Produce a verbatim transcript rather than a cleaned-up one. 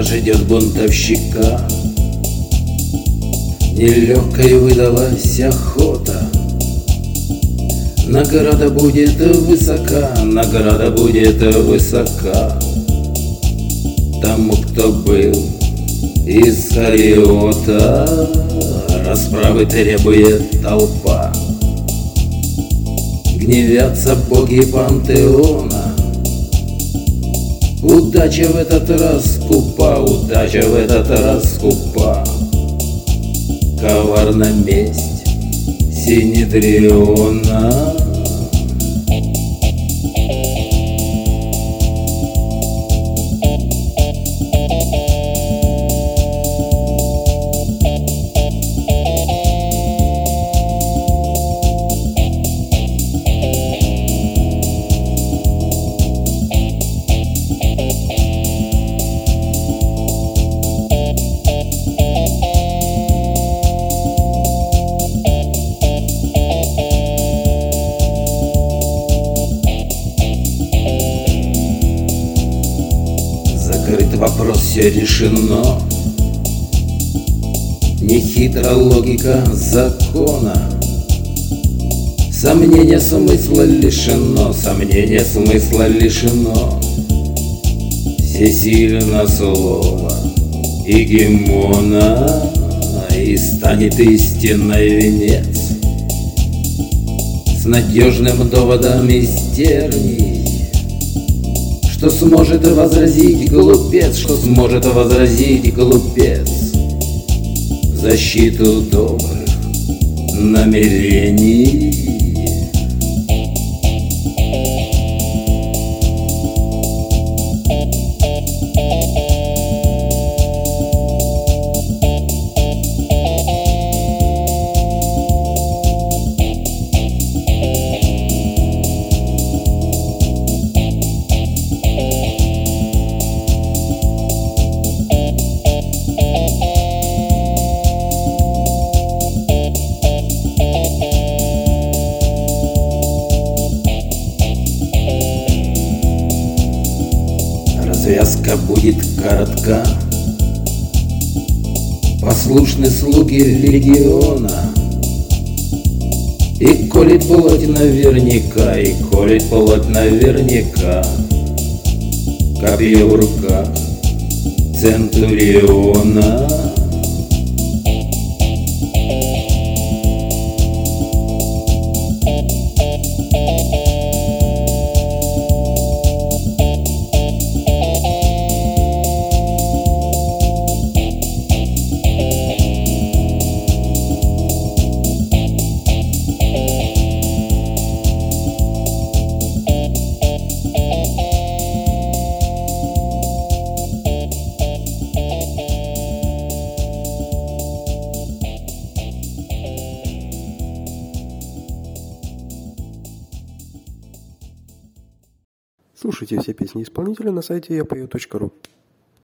ждет бунтовщика. Нелегкой выдалась охота, награда будет высока, награда будет высока. Тому, кто был из Хариота, расправы требует толпа. Гневятся боги пантеона. Удача в этот раз скупа, удача в этот раз скупа. Коварна месть Синедриона. Закрыт вопрос, все решено. Нехитра логика закона. Сомнение смысла лишено, сомнение смысла лишено. Всесильно слово Игемона, и станет истинный венец с надежным доводом из терний. Что сможет возразить глупец, что сможет возразить глупец в защиту добрых намерений? Развязка будет коротка. Послушны слуги легиона. И колет плоть наверняка, и колет плоть наверняка. Копье в руках Центуриона. Слушайте все песни исполнителя на сайте я пою точка ру.